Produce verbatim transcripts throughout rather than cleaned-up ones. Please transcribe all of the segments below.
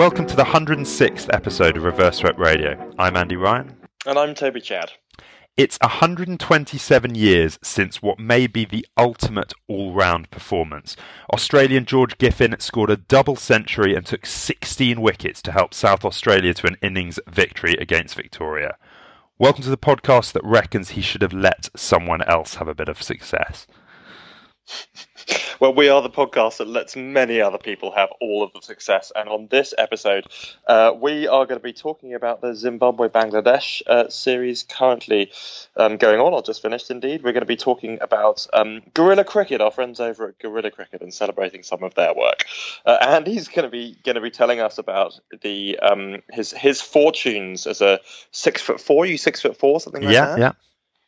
Welcome to the one hundred sixth episode of Reverse Swept Radio. I'm Andy Ryan. And I'm Toby Chad. It's one hundred twenty-seven years since what may be the ultimate all-round performance. Australian George Giffen scored a double century and took sixteen wickets to help South Australia to an innings victory against Victoria. Welcome to the podcast that reckons he should have let someone else have a bit of success. Well, we are the podcast that lets many other people have all of the success. And on this episode, uh, we are going to be talking about the Zimbabwe-Bangladesh uh, series currently um, going on, or just finished indeed. We're going to be talking about um, Guerrilla Cricket, our friends over at Guerrilla Cricket, and celebrating some of their work. Uh, and he's going to be going to be telling us about the um, his his fortunes as a six foot four. You six foot four, something like yeah, that. Yeah, yeah.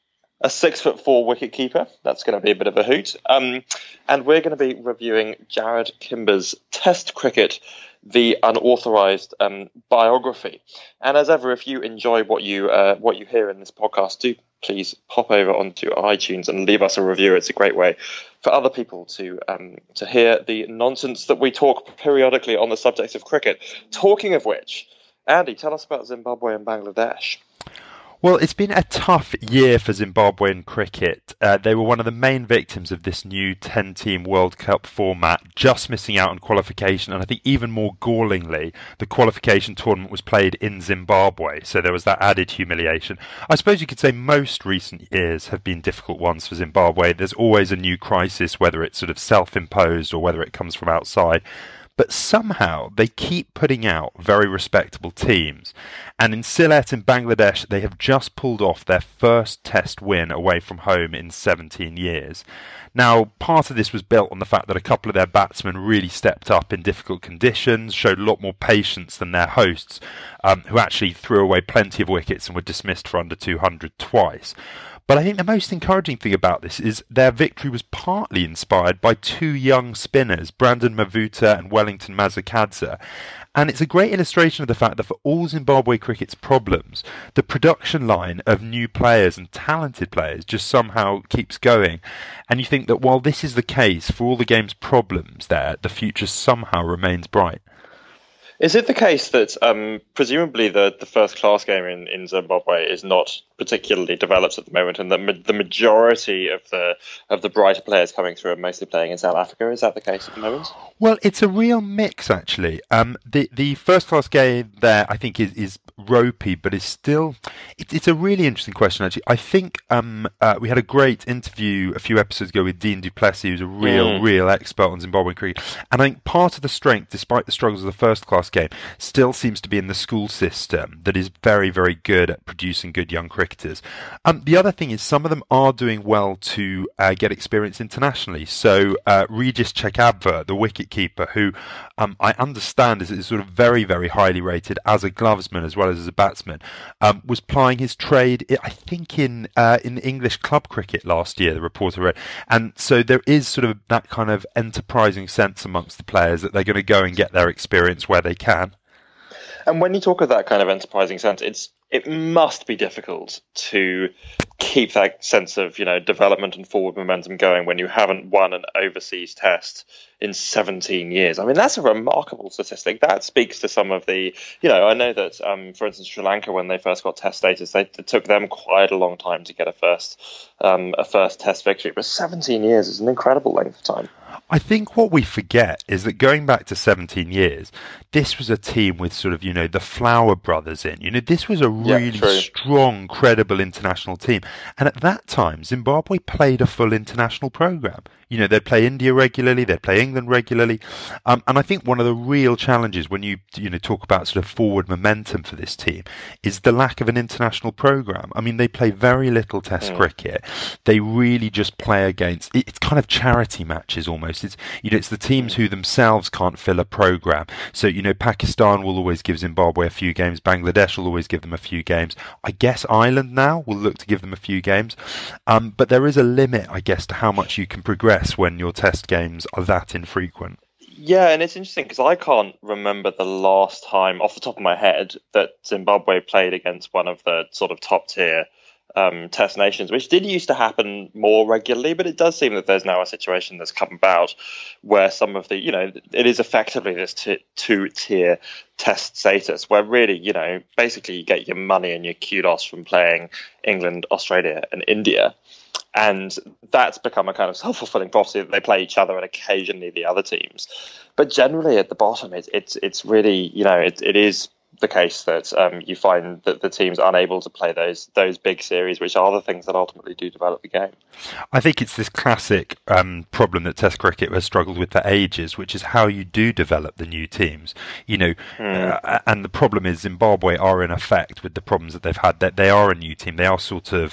A six foot four wicket keeper. That's going to be a bit of a hoot. Um, and we're going to be reviewing Jarrod Kimber's Test Cricket, the Unauthorised um, biography. And as ever, if you enjoy what you uh, what you hear in this podcast, do please pop over onto iTunes and leave us a review. It's a great way for other people to um, to hear the nonsense that we talk periodically on the subject of cricket. Talking of which, Andy, tell us about Zimbabwe and Bangladesh. Well, it's been a tough year for Zimbabwean cricket. Uh, they were one of the main victims of this new ten-team World Cup format, just missing out on qualification. And I think even more gallingly, the qualification tournament was played in Zimbabwe, so there was that added humiliation. I suppose you could say most recent years have been difficult ones for Zimbabwe. There's always a new crisis, whether it's sort of self-imposed or whether it comes from outside. But somehow they keep putting out very respectable teams. And in Sylhet in Bangladesh, they have just pulled off their first test win away from home in seventeen years. Now, part of this was built on the fact that a couple of their batsmen really stepped up in difficult conditions, showed a lot more patience than their hosts, um, who actually threw away plenty of wickets and were dismissed for under two hundred twice. But I think the most encouraging thing about this is their victory was partly inspired by two young spinners, Brandon Mavuta and Wellington Mazakadze. And it's a great illustration of the fact that for all Zimbabwe cricket's problems, the production line of new players and talented players just somehow keeps going. And you think that while this is the case, for all the game's problems there, the future somehow remains bright. Is it the case that um, presumably the, the first class game in, in Zimbabwe is not particularly developed at the moment, and that ma- the majority of the of the brighter players coming through are mostly playing in South Africa? Is that the case at the moment? Well, it's a real mix, actually. Um, the the first class game there, I think, is, is ropey, but is still it, it's a really interesting question. Actually, I think um, uh, we had a great interview a few episodes ago with Dean du Plessis, who's a real mm. real expert on Zimbabwean cricket, and I think part of the strength, despite the struggles of the first class game, still seems to be in the school system that is very, very good at producing good young cricketers. Um, the other thing is some of them are doing well to uh, get experience internationally. So uh, Regis Chekabva, the wicketkeeper, who um, I understand is, is sort of very, very highly rated as a glovesman as well as as a batsman, um, was plying his trade, I think, in uh, in English club cricket last year, the reporter read. And so there is sort of that kind of enterprising sense amongst the players that they're going to go and get their experience where they can. And when you talk of that kind of enterprising sense, it's it must be difficult to keep that sense of, you know, development and forward momentum going when you haven't won an overseas test in seventeen years. I mean, that's a remarkable statistic. That speaks to some of the, you know, I know that, um, for instance, Sri Lanka, when they first got test status, they, it took them quite a long time to get a first um, a first test victory. But seventeen years is an incredible length of time. I think what we forget is that going back to seventeen years, this was a team with sort of, you know, the Flower brothers in. You know, this was a really yeah, strong, credible international team. And at that time, Zimbabwe played a full international programme. You know, they'd play India regularly, they'd play England regularly. Um, and I think one of the real challenges when you, you know, talk about sort of forward momentum for this team is the lack of an international programme. I mean, they play very little test mm. cricket. They really just play against, it's kind of charity matches almost. It's, you know, it's the teams who themselves can't fill a programme. So, you know, Pakistan will always give Zimbabwe a few games. Bangladesh will always give them a few games. I guess Ireland now will look to give them a few games. Um, but there is a limit, I guess, to how much you can progress when your test games are that infrequent. Yeah, and it's interesting because I can't remember the last time off the top of my head that Zimbabwe played against one of the sort of top tier um, Test nations, which did used to happen more regularly, but it does seem that there's now a situation that's come about where some of the, you know, it is effectively this t- two-tier Test status where really, you know, basically you get your money and your kudos from playing England, Australia and India. And that's become a kind of self-fulfilling prophecy that they play each other and occasionally the other teams. But generally at the bottom, it, it's it's really, you know, it, it is the case that um, you find that the team's unable to play those those big series, which are the things that ultimately do develop the game. I think it's this classic um, problem that Test cricket has struggled with for ages, which is how you do develop the new teams. You know, mm. uh, and the problem is Zimbabwe are in effect with the problems that they've had. That they are a new team. They are sort of.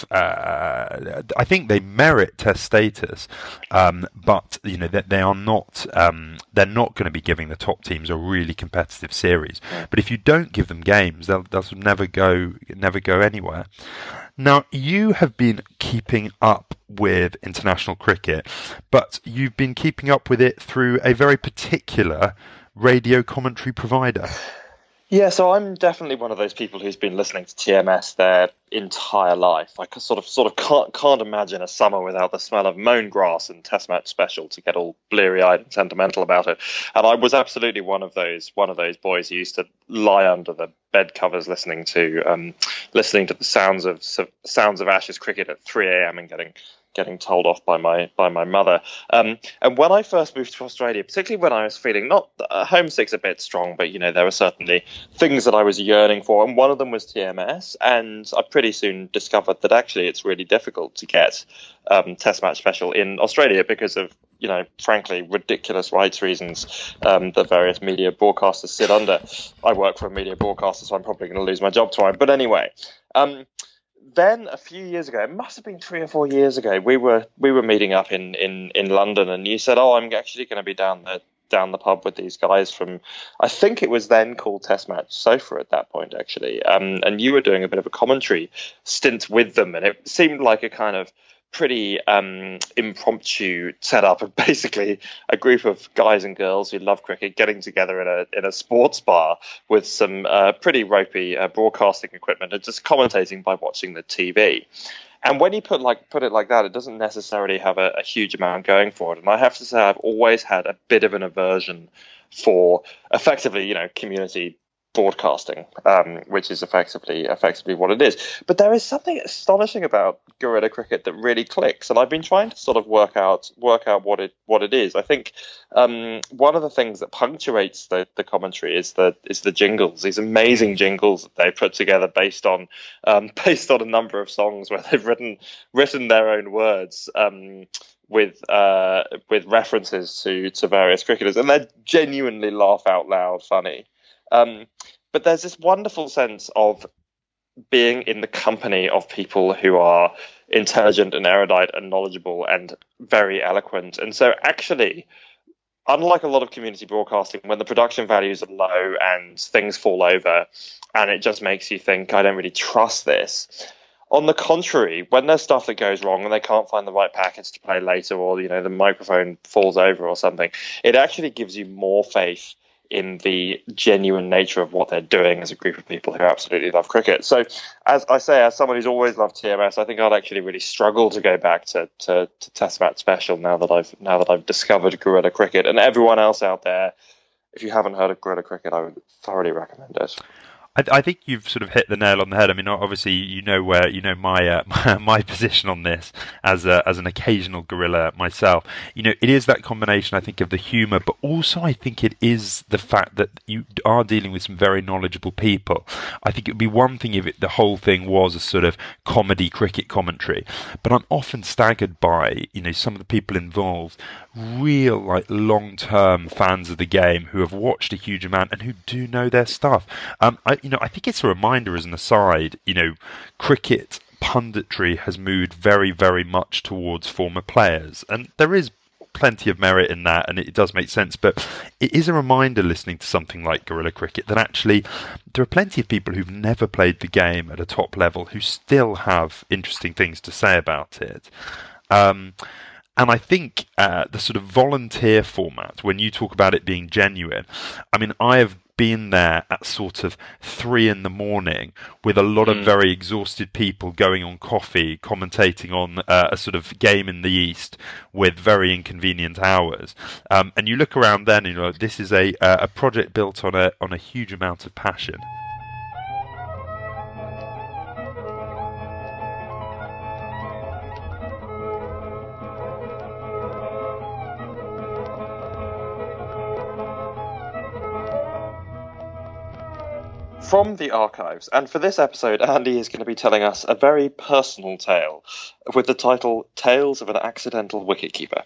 Uh, I think they merit Test status, um, but you know that they, they are not. Um, they're not going to be giving the top teams a really competitive series. Mm. But if you don't give them games, they'll, they'll never go never go anywhere. Now, you have been keeping up with international cricket, but you've been keeping up with it through a very particular radio commentary provider. Yeah, so I'm definitely one of those people who's been listening to T M S their entire life. I sort of sort of can't can't imagine a summer without the smell of mown grass and Test Match Special to get all bleary-eyed and sentimental about it. And I was absolutely one of those one of those boys who used to lie under the bed covers listening to um, listening to the sounds of sounds of Ashes cricket at three a.m. and getting. getting told off by my by my mother. Um, and when I first moved to Australia, particularly when I was feeling not uh, homesick's a bit strong, but you know there were certainly things that I was yearning for, and one of them was T M S. And I pretty soon discovered that actually it's really difficult to get um, Test Match Special in Australia because of you know frankly ridiculous rights reasons um, that various media broadcasters sit under. I work for a media broadcaster, so I'm probably going to lose my job tomorrow. But anyway. Um, Then a few years ago, it must have been three or four years ago, we were we were meeting up in, in, in London, and you said, "Oh, I'm actually going to be down the down the pub with these guys from," I think it was then called Test Match Sofa at that point, actually, um, and you were doing a bit of a commentary stint with them, and it seemed like a kind of pretty um, impromptu setup of basically a group of guys and girls who love cricket getting together in a in a sports bar with some uh, pretty ropey uh, broadcasting equipment and just commentating by watching the T V. And when you put like put it like that, it doesn't necessarily have a, a huge amount going for it. And I have to say, I've always had a bit of an aversion for effectively, you know, community broadcasting, um, which is effectively effectively what it is. But there is something astonishing about guerrilla cricket that really clicks, and I've been trying to sort of work out work out what it what it is. I think um, one of the things that punctuates the, the commentary is the is the jingles, these amazing jingles that they put together based on um, based on a number of songs where they've written written their own words. Um, with uh, with references to to various cricketers, and they're genuinely laugh out loud funny. Um, but there's this wonderful sense of being in the company of people who are intelligent and erudite and knowledgeable and very eloquent. And so actually, unlike a lot of community broadcasting, when the production values are low and things fall over and it just makes you think, I don't really trust this. On the contrary, when there's stuff that goes wrong and they can't find the right package to play later, or, you know, the microphone falls over or something, it actually gives you more faith in the genuine nature of what they're doing as a group of people who absolutely love cricket. So, as I say, as someone who's always loved T M S, I think I'd actually really struggle to go back to, to, to Test Match Special now that I've now that I've discovered guerrilla cricket. And everyone else out there, if you haven't heard of guerrilla cricket, I would thoroughly recommend it. I, I think you've sort of hit the nail on the head. I mean, obviously, you know where you know my uh, my, my position on this as a, as an occasional gorilla myself. You know, it is that combination, I think, of the humour, but also I think it is the fact that you are dealing with some very knowledgeable people. I think it would be one thing if it, the whole thing was a sort of comedy cricket commentary, but I'm often staggered by you know some of the people involved, real like long-term fans of the game who have watched a huge amount and who do know their stuff. Um, I. You know, I think it's a reminder as an aside, you know, cricket punditry has moved very, very much towards former players. And there is plenty of merit in that, and it does make sense. But it is a reminder listening to something like guerrilla cricket that actually there are plenty of people who've never played the game at a top level who still have interesting things to say about it. Um, And I think uh, the sort of volunteer format, when you talk about it being genuine, I mean, I have been there at sort of three in the morning with a lot of Mm. very exhausted people going on coffee, commentating on uh, a sort of game in the East with very inconvenient hours. Um, and you look around then, and you know, this is a uh, a project built on a on a huge amount of passion. From the archives, and for this episode, Andy is going to be telling us a very personal tale with the title Tales of an Accidental Wicketkeeper.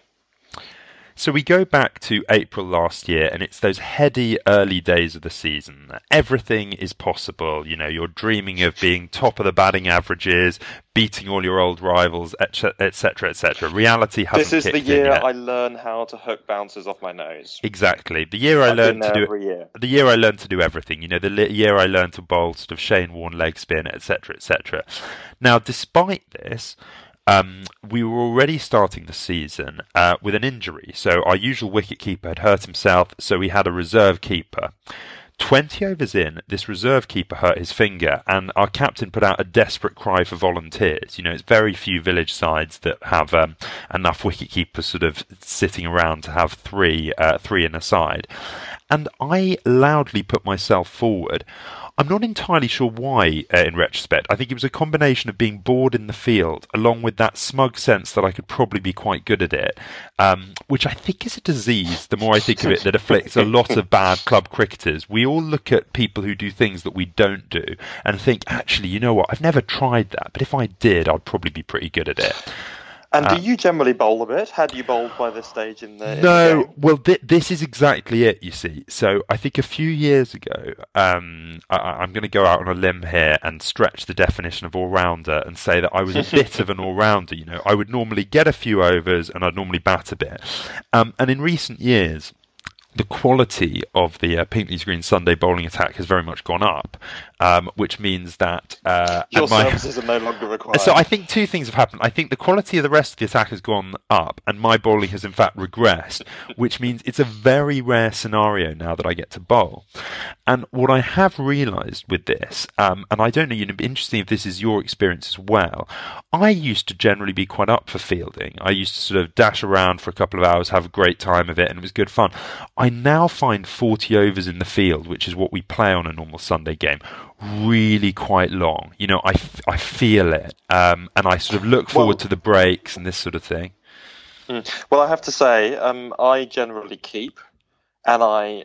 So we go back to April last year, and it's those heady early days of the season. Everything is possible. You know, you're dreaming of being top of the batting averages, beating all your old rivals, et cetera, et cetera. Reality hasn't This is kicked the in year yet. I learn how to hook bouncers off my nose. Exactly. The year I I've learned been to there do every year. the year I learned to do everything. You know, the li- year I learned to bowl sort of Shane Warne leg spin, et cetera, et cetera. Now, despite this, Um, we were already starting the season uh, with an injury. So our usual wicketkeeper had hurt himself, so we had a reserve keeper. twenty overs in, this reserve keeper hurt his finger, and our captain put out a desperate cry for volunteers. You know, it's very few village sides that have um, enough wicketkeepers sort of sitting around to have three, uh, three in a side. And I loudly put myself forward. I'm not entirely sure why, uh, in retrospect. I think it was a combination of being bored in the field, along with that smug sense that I could probably be quite good at it, um, which I think is a disease, the more I think of it, that afflicts a lot of bad club cricketers. We all look at people who do things that we don't do and think, actually, you know what, I've never tried that, but if I did, I'd probably be pretty good at it. And Uh, do you generally bowl a bit? Had you bowled by this stage in the, in the No, game? well, th- this is exactly it, you see. So I think a few years ago, um, I- I'm going to go out on a limb here and stretch the definition of all-rounder and say that I was a bit of an all-rounder. You know, I would normally get a few overs and I'd normally bat a bit. Um, and in recent years, the quality of the uh, Pinkley's Green Sunday bowling attack has very much gone up, um, which means that uh, Your and my- services are no longer required. So I think two things have happened. I think the quality of the rest of the attack has gone up, and my bowling has in fact regressed, which means it's a very rare scenario now that I get to bowl. And what I have realised with this, um, and I don't know, it'd be interesting if this is your experience as well. I used to generally be quite up for fielding. I used to sort of dash around for a couple of hours, have a great time of it, and it was good fun. I now find forty overs in the field, which is what we play on a normal Sunday game, really quite long. You know, I, f- I feel it, um, and I sort of look forward Well- to the breaks and this sort of thing. Mm. Well, I have to say, um, I generally keep, and I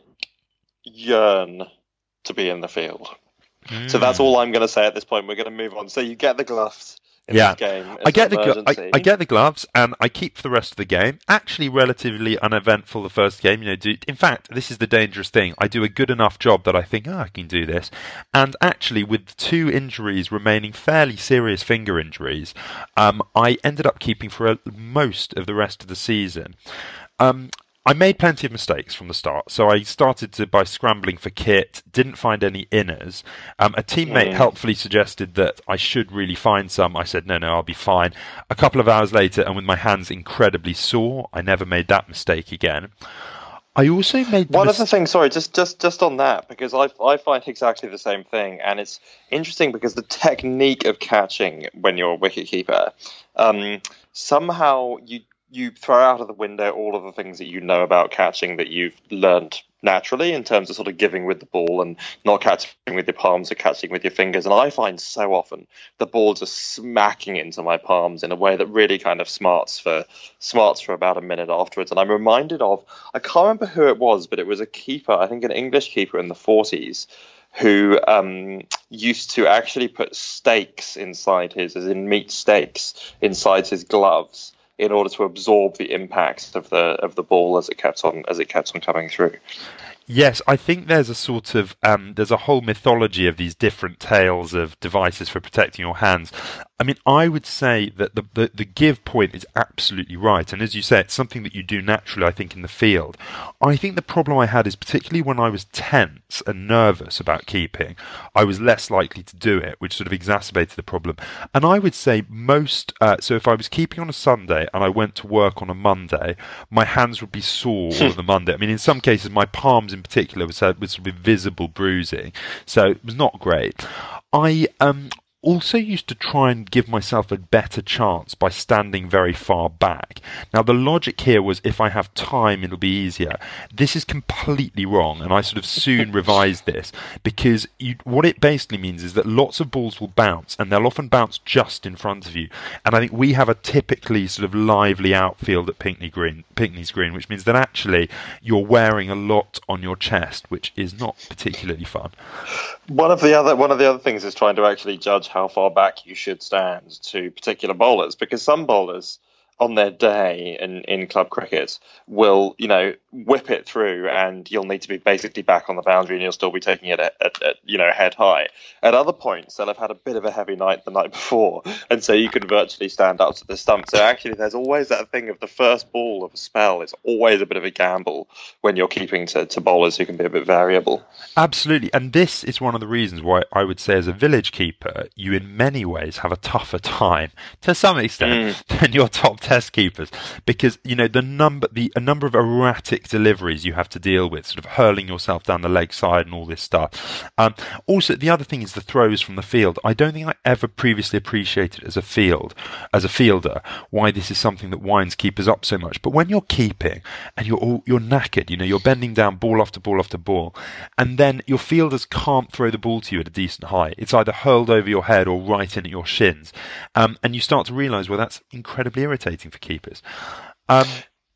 yearn to be in the field. So that's all I'm going to say at this point. We're going to move on. So you get the gloves in Yeah. this game. I as get an the glo- I, emergency. I get the gloves, and I keep for the rest of the game. Actually, relatively uneventful the first game. You know, do, in fact, this is the dangerous thing. I do a good enough job that I think, oh, I can do this. And actually, with two injuries remaining, fairly serious finger injuries, um, I ended up keeping for a, most of the rest of the season. Um, I made plenty of mistakes from the start, so I started to by scrambling for kit, didn't find any inners. Um, a teammate Mm. helpfully suggested that I should really find some. I said, no, no, I'll be fine. A couple of hours later, and with my hands incredibly sore, I never made that mistake again. I also made the One mis- other thing, sorry, just just just on that, because I I find exactly the same thing, and it's interesting because the technique of catching when you're a wicketkeeper, um, somehow you you throw out of the window all of the things that you know about catching that you've learned naturally in terms of sort of giving with the ball and not catching with your palms or catching with your fingers. And I find so often the balls are smacking into my palms in a way that really kind of smarts for smarts for about a minute afterwards. And I'm reminded of, I can't remember who it was, but it was a keeper, I think an English keeper in the forties, who um, used to actually put steaks inside his, as in meat steaks, inside his gloves, in order to absorb the impact of the of the ball as it kept on as it kept on coming through. Yes, I think there's a sort of um, there's a whole mythology of these different tales of devices for protecting your hands. I mean, I would say that the, the the give point is absolutely right, and as you say, it's something that you do naturally, I think, in the field. I think the problem I had is particularly when I was tense and nervous about keeping, I was less likely to do it, which sort of exacerbated the problem. And I would say most, uh, so if I was keeping on a Sunday and I went to work on a Monday, my hands would be sore all of the Monday. I mean, in some cases, my palms in particular was, uh, was sort of visible bruising, so it was not great. I um. also used to try and give myself a better chance by standing very far back. Now, the logic here was if I have time, it'll be easier. This is completely wrong, and I sort of soon revised this, because you, what it basically means is that lots of balls will bounce, and they'll often bounce just in front of you. And I think we have a typically sort of lively outfield at Pinckney Green, Pinckney's Green, which means that actually you're wearing a lot on your chest, which is not particularly fun. One of the other one of the other things is trying to actually judge how far back you should stand to particular bowlers, because some bowlers on their day in, in club cricket will, you know, whip it through, and you'll need to be basically back on the boundary and you'll still be taking it at, at, at you know, head high. At other points, they'll have had a bit of a heavy night the night before, and so you can virtually stand up to the stump. So actually there's always that thing of the first ball of a spell is always a bit of a gamble when you're keeping to, to bowlers who can be a bit variable. Absolutely, and this is one of the reasons why I would say as a village keeper, you in many ways have a tougher time, to some extent, mm. than your top test keepers, because you know the number the a number of erratic deliveries you have to deal with, sort of hurling yourself down the leg side and all this stuff. Um, also, the other thing is the throws from the field. I don't think I ever previously appreciated as a field, as a fielder, why this is something that winds keepers up so much. But when you're keeping and you're all, you're knackered, you know, you're bending down ball after ball after ball, and then your fielders can't throw the ball to you at a decent height. It's either hurled over your head or right in at your shins, um, and you start to realise, well, that's incredibly irritating for keepers. Um,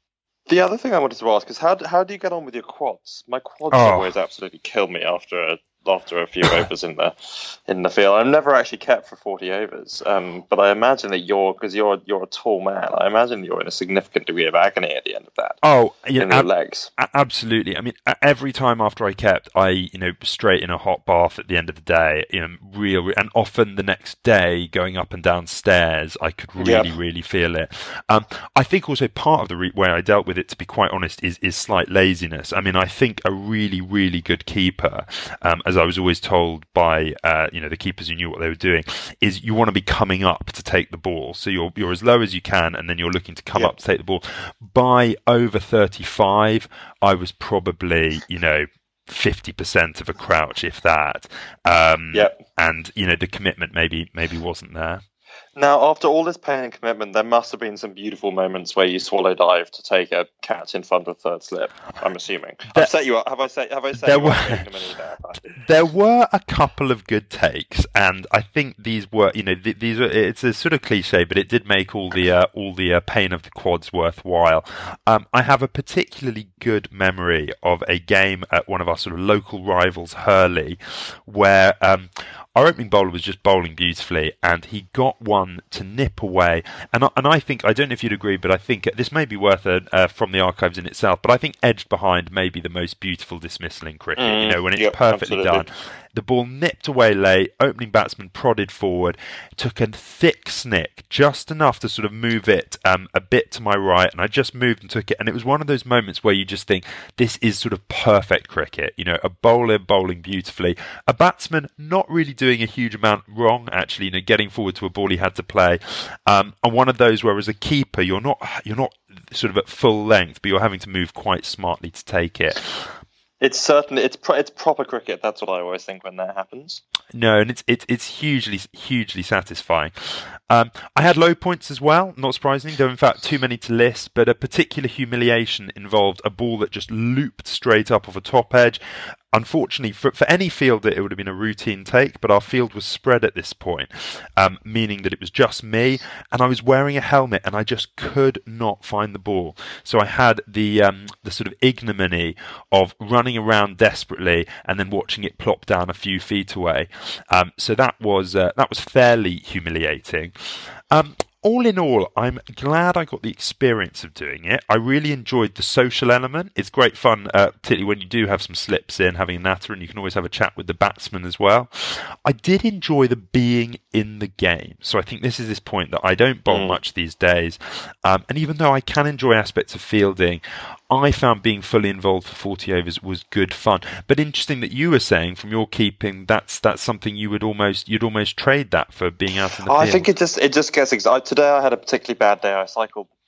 the other thing I wanted to ask is how do, how do you get on with your quads? My quads oh. always absolutely kill me after a after a few overs in the in the field. I'm never actually kept for forty overs, um, but I imagine that you're because you're you're a tall man. I imagine you're in a significant degree of agony at the end of that. Oh, yeah, in your ab- legs. Absolutely. I mean, every time after I kept, I you know straight in a hot bath at the end of the day. You know, real, and often the next day going up and down stairs, I could really, yep. really feel it. Um, I think also part of the re- way I dealt with it, to be quite honest, is is slight laziness. I mean, I think a really, really good keeper, um, as I was always told by uh, you know the keepers who knew what they were doing, is you want to be coming up to take the ball. So you're you're as low as you can, and then you're looking to come yep. up to take the ball. By over thirty-five, I was probably you know fifty percent of a crouch, if that. Um, yep. And you know the commitment maybe maybe wasn't there. Now, after all this pain and commitment, there must have been some beautiful moments where you swallow dive to take a catch in front of third slip. I'm assuming. There, I've set you up. Have I set? Have I set there you were, up? There? There were a couple of good takes, and I think these were, you know, th- these are. It's a sort of cliche, but it did make all the uh, all the uh, pain of the quads worthwhile. Um, I have a particularly good memory of a game at one of our sort of local rivals, Hurley, where um, our opening bowler was just bowling beautifully, and he got one to nip away. And I, and I think, I don't know if you'd agree, but I think this may be worth a, uh, from the archives in itself, but I think edged behind may be the most beautiful dismissal in cricket, mm, you know, when it's yep, perfectly absolutely. done. The ball nipped away late, opening batsman prodded forward, took a thick snick, just enough to sort of move it um, a bit to my right, and I just moved and took it, and it was one of those moments where you just think, this is sort of perfect cricket, you know, a bowler bowling beautifully, a batsman not really doing a huge amount wrong, actually, you know, getting forward to a ball he had to play, um, and one of those where as a keeper, you're not, you're not sort of at full length, but you're having to move quite smartly to take it. It's certainly it's pro- it's proper cricket. That's what I always think when that happens. No, and it's it's it's hugely hugely satisfying. Um, I had low points as well, not surprisingly. There were in fact too many to list, but a particular humiliation involved a ball that just looped straight up off a top edge. Unfortunately, for, for any fielder, it would have been a routine take, but our field was spread at this point, um, meaning that it was just me, and I was wearing a helmet, and I just could not find the ball. So I had the um, the sort of ignominy of running around desperately and then watching it plop down a few feet away. Um, so that was uh, that was fairly humiliating. Um, All in all, I'm glad I got the experience of doing it. I really enjoyed the social element. It's great fun, uh, particularly when you do have some slips in, having a natter, and you can always have a chat with the batsman as well. I did enjoy the being in the game. So I think this is this point that I don't bowl mm. much these days. Um, and even though I can enjoy aspects of fielding, I found being fully involved for forty overs was good fun. But interesting that you were saying from your keeping, that's that's something you would almost you'd almost trade that for being out in the oh, field. I think it just it just gets exciting. Today I had a particularly bad day. I cycled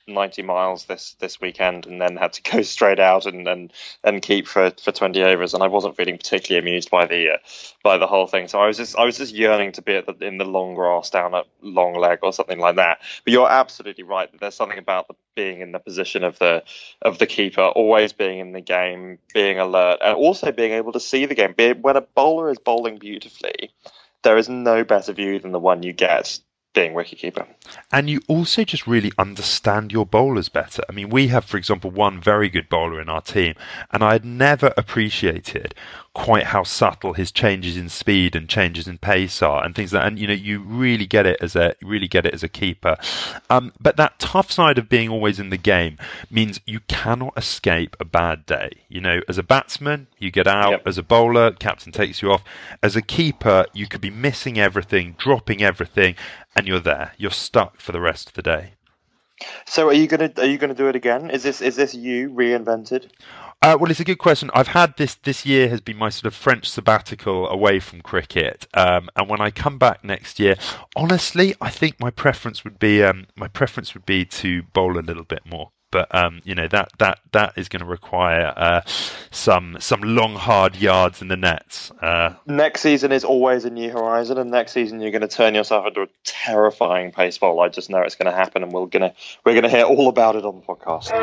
ninety miles this, this weekend, and then had to go straight out and and, and keep for, for twenty overs, and I wasn't feeling particularly amused by the uh, by the whole thing. So I was just I was just yearning to be at the, in the long grass down at long leg or something like that. But you're absolutely right that there's something about the, being in the position of the of the keeper, always being in the game, being alert, and also being able to see the game. When a bowler is bowling beautifully, there is no better view than the one you get being wicketkeeper. And you also just really understand your bowlers better. I mean, we have, for example, one very good bowler in our team, and I had never appreciated quite how subtle his changes in speed and changes in pace are, and things like that. And you know, you really get it as a really get it as a keeper. Um, but that tough side of being always in the game means you cannot escape a bad day. You know, as a batsman, you get out. Yep. As a bowler, captain takes you off. As a keeper, you could be missing everything, dropping everything, and you're there. You're stuck for the rest of the day. So, are you gonna are you gonna do it again? Is this is this you reinvented? Uh, well, it's a good question. I've had this, this year has been my sort of French sabbatical away from cricket. Um, and when I come back next year, honestly, I think my preference would be, um, my preference would be to bowl a little bit more. But, um, you know, that, that, that is going to require, uh, some, some long, hard yards in the nets. Uh, next season is always a new horizon, and next season you're going to turn yourself into a terrifying pace bowler. I just know it's going to happen, and we're going to, we're going to hear all about it on the podcast.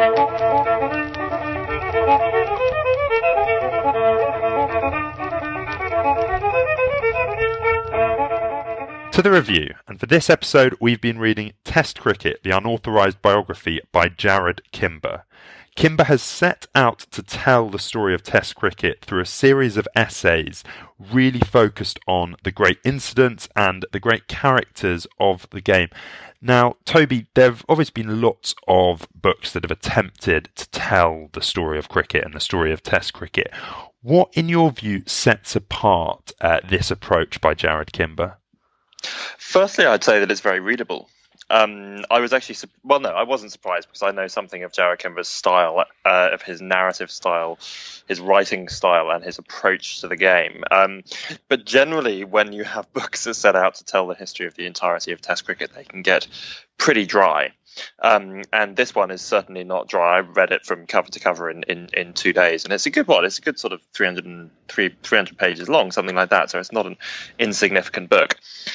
To the review, and for this episode we've been reading Test Cricket, the Unauthorised Biography by Jarrod Kimber. Kimber has set out to tell the story of Test cricket through a series of essays really focused on the great incidents and the great characters of the game. Now, Toby, there have obviously been lots of books that have attempted to tell the story of cricket and the story of Test cricket. What, in your view, sets apart uh, this approach by Jarrod Kimber? Firstly, I'd say that it's very readable. Um, I was actually, well, no, I wasn't surprised because I know something of Jarrod Kimber's style, uh, of his narrative style, his writing style, and his approach to the game. Um, but generally, when you have books that set out to tell the history of the entirety of Test cricket, they can get pretty dry. Um, and this one is certainly not dry. I read it from cover to cover in, in, in two days, and it's a good one. It's a good sort of three hundred, three hundred pages long, something like that. So it's not an insignificant book.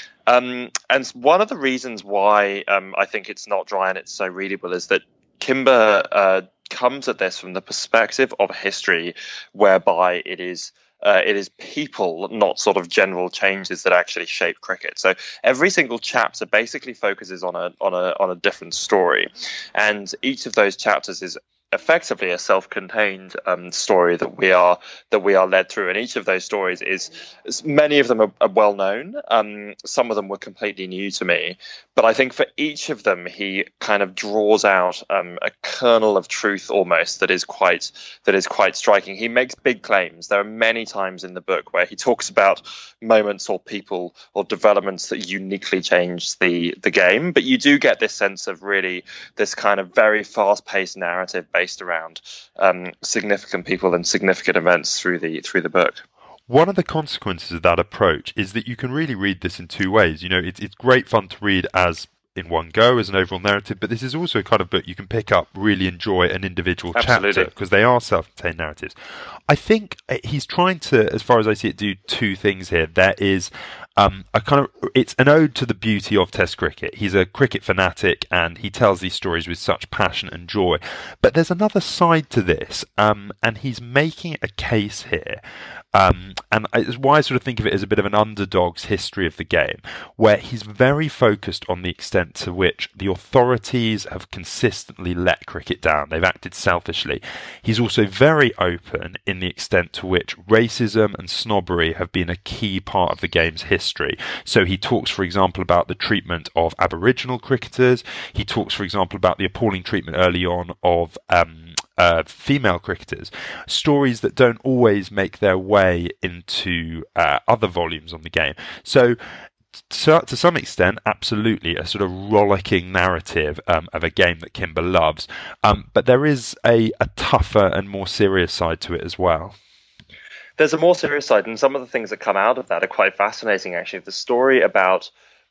Um, and one of the reasons why um, I think it's not dry and it's so readable is that Kimber uh, comes at this from the perspective of history, whereby it is uh, it is people, not sort of general changes that actually shape cricket. So every single chapter basically focuses on a on a on a different story, and each of those chapters is effectively a self-contained um, story that we are that we are led through, and each of those stories is, many of them are, are well known. Um, some of them were completely new to me, but I think for each of them he kind of draws out um, a kernel of truth almost that is quite that is quite striking. He makes big claims. There are many times in the book where he talks about moments or people or developments that uniquely changed the the game, but you do get this sense of really this kind of very fast-paced narrative based around um, significant people and significant events through the through the book. One of the consequences of that approach is that you can really read this in two ways. You know, it's it's great fun to read as in one go as an overall narrative, but this is also a kind of book you can pick up, really enjoy an individual Absolutely. chapter, because they are self-contained narratives. I think he's trying to, as far as I see it, do two things here. There is um, a kind of, it's an ode to the beauty of Test cricket. He's a cricket fanatic and he tells these stories with such passion and joy. But there's another side to this, um, and he's making a case here. Um, and it's why I sort of think of it as a bit of an underdog's history of the game, where he's very focused on the extent to which the authorities have consistently let cricket down. They've acted selfishly. He's also very open in the extent to which racism and snobbery have been a key part of the game's history. So he talks, for example, about the treatment of Aboriginal cricketers. He talks, for example, about the appalling treatment early on of um, Uh, female cricketers, stories that don't always make their way into uh, other volumes on the game. So, so, to some extent, absolutely a sort of rollicking narrative um, of a game that Kimber loves. Um, but there is a, a tougher and more serious side to it as well. There's a more serious side, and some of the things that come out of that are quite fascinating, actually. The story about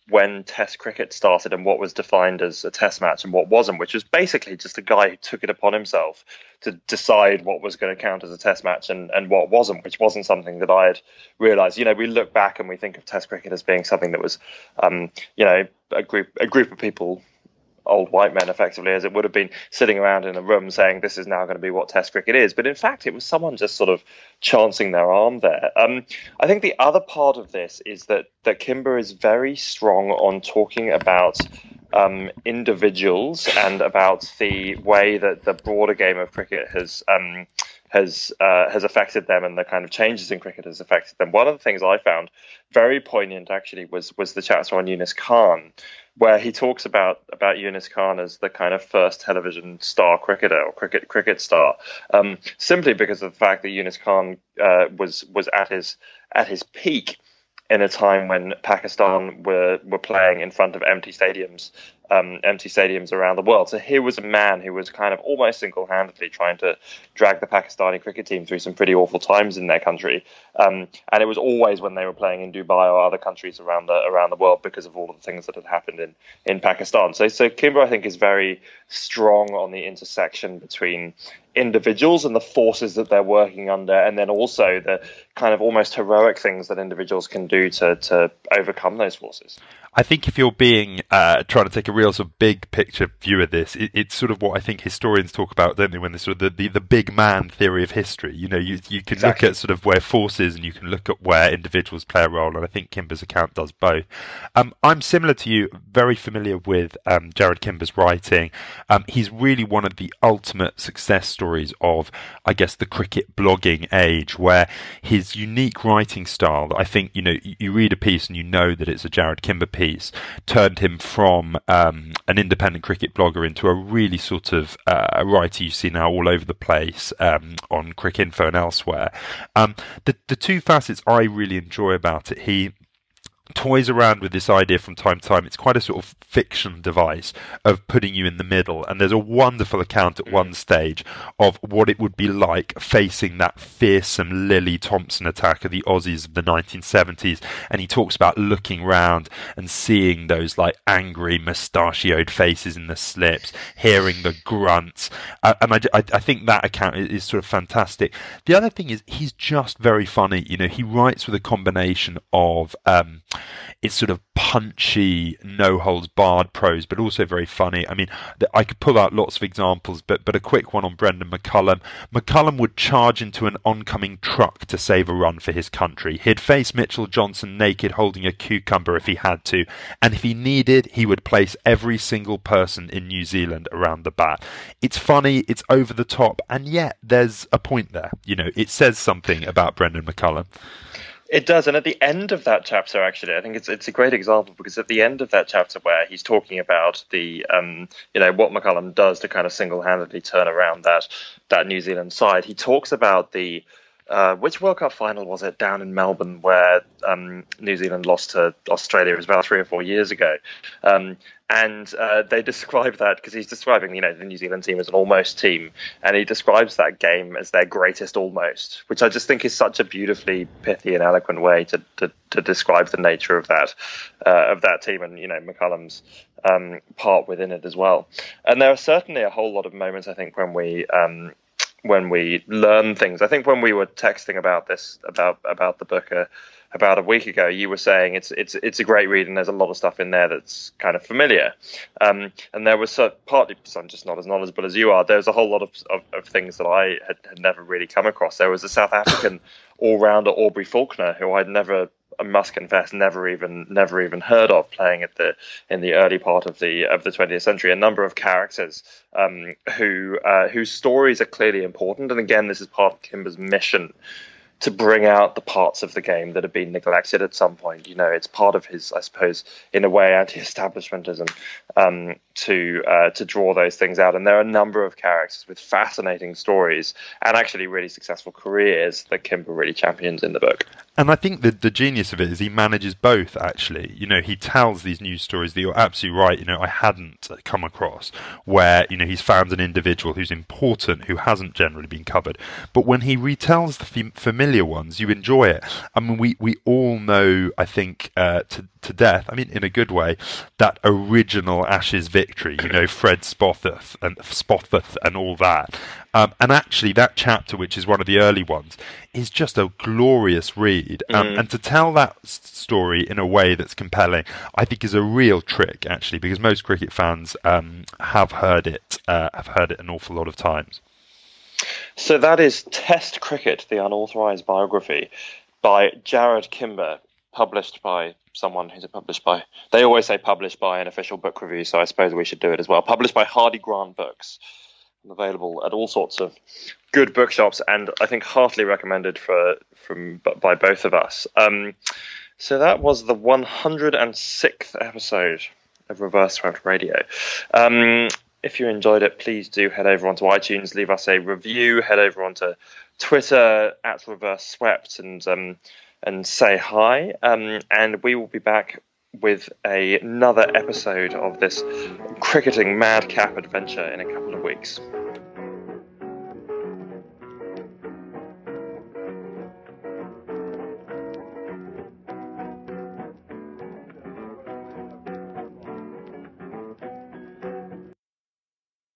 when Test cricket started and what was defined as a Test match and what wasn't, which was basically just a guy who took it upon himself to decide what was going to count as a Test match and, and what wasn't, which wasn't something that I had realised. You know, we look back and we think of Test cricket as being something that was, um, you know, a group a group of people, old white men effectively, as it would have been, sitting around in a room saying this is now going to be what Test cricket is. But in fact, it was someone just sort of chancing their arm there. Um, I think the other part of this is that, that Kimber is very strong on talking about um, individuals and about the way that the broader game of cricket has um, has uh, has affected them and the kind of changes in cricket has affected them. One of the things I found very poignant actually was was the chapter on Yunus Khan, where he talks about about Yunus Khan as the kind of first television star cricketer or cricket cricket star, um, simply because of the fact that Yunus Khan uh, was was at his at his peak in a time when Pakistan were were playing in front of empty stadiums. Um, empty stadiums around the world. So here was a man who was kind of almost single-handedly trying to drag the Pakistani cricket team through some pretty awful times in their country. Um, and it was always when they were playing in Dubai or other countries around the around the world because of all of the things that had happened in, in Pakistan. So, so Kimber, I think, is very strong on the intersection between individuals and the forces that they're working under, and then also the kind of almost heroic things that individuals can do to, to overcome those forces. I think if you're being uh, trying to take a real sort of big picture view of this, it, it's sort of what I think historians talk about, don't they? When they sort of the, the, the big man theory of history. You know, you you can Exactly. look at sort of where forces and you can look at where individuals play a role, and I think Kimber's account does both. Um, I'm similar to you, very familiar with um, Jarrod Kimber's writing. Um, he's really one of the ultimate success stories of, I guess, the cricket blogging age, where his unique writing style. I think you know you, you read a piece and you know that it's a Jarrod Kimber piece. Turned him from um, an independent cricket blogger into a really sort of uh, writer you see now all over the place um, on Cricinfo and elsewhere. Um, the the two facets I really enjoy about it, he toys around with this idea from time to time. It's quite a sort of fiction device of putting you in the middle, and there's a wonderful account at one stage of what it would be like facing that fearsome Lily Thompson attack of the Aussies of the nineteen seventies, and he talks about looking round and seeing those like angry mustachioed faces in the slips, hearing the grunts, uh, and I, I, I think that account is, is sort of fantastic. The other thing is he's just very funny. You know, he writes with a combination of um, it's sort of punchy, no-holds-barred prose, but also very funny. I mean, I could pull out lots of examples, but but a quick one on Brendan McCullum. McCullum would charge into an oncoming truck to save a run for his country. He'd face Mitchell Johnson naked holding a cucumber if he had to, and if he needed, he would place every single person in New Zealand around the bat. It's funny, it's over the top, and yet there's a point there. You know, it says something about Brendan McCullum. It does, and at the end of that chapter, actually, I think it's it's a great example because at the end of that chapter, where he's talking about the um, you know what McCullum does to kind of single-handedly turn around that that New Zealand side, he talks about the uh, which World Cup final was it down in Melbourne where um, New Zealand lost to Australia. It was about three or four years ago. Um, And uh, they describe that because he's describing, you know, the New Zealand team as an almost team, and he describes that game as their greatest almost, which I just think is such a beautifully pithy and eloquent way to to, to describe the nature of that uh, of that team, and you know McCullum's um, part within it as well. And there are certainly a whole lot of moments, I think, when we. Um, when we learn things. I think when we were texting about this, about about the book uh, about a week ago, you were saying it's it's it's a great read and there's a lot of stuff in there that's kind of familiar. Um, and there was so, partly because I'm just not as knowledgeable as you are, there's a whole lot of, of, of things that I had, had never really come across. There was a South African all-rounder, Aubrey Faulkner, who I'd never, I must confess, never even never even heard of, playing at the in the early part of the of the twentieth century. A number of characters um, who uh, whose stories are clearly important, and again, this is part of Kimber's mission to bring out the parts of the game that have been neglected at some point. You know, it's part of his, I suppose, in a way, anti-establishmentism um, to uh, to draw those things out. And there are a number of characters with fascinating stories and actually really successful careers that Kimber really champions in the book. And I think the the genius of it is he manages both, actually. You know, he tells these news stories that you're absolutely right, you know, I hadn't come across, where, you know, he's found an individual who's important, who hasn't generally been covered. But when he retells the f- familiar familiar ones, you enjoy it. I mean, we, we all know, I think, uh, to to death, I mean, in a good way, that original Ashes victory, you know, Fred Spofforth and Spofforth and all that. Um, and actually, that chapter, which is one of the early ones, is just a glorious read. Um, Mm. And to tell that s- story in a way that's compelling, I think is a real trick, actually, because most cricket fans um, have heard it, uh, have heard it an awful lot of times. So that is Test Cricket, the Unauthorised Biography by Jared Kimber, published by someone who's published by, they always say published by an official book review, so I suppose we should do it as well. Published by Hardy Grant Books, and available at all sorts of good bookshops, and I think heartily recommended for from by both of us. Um, so that was the one hundred sixth episode of Reverse Swept Radio. Um, if you enjoyed it, please do head over onto iTunes, leave us a review, head over onto Twitter at Reverse Swept, and um, and say hi. Um, and we will be back with a, another episode of this cricketing madcap adventure in a couple of weeks.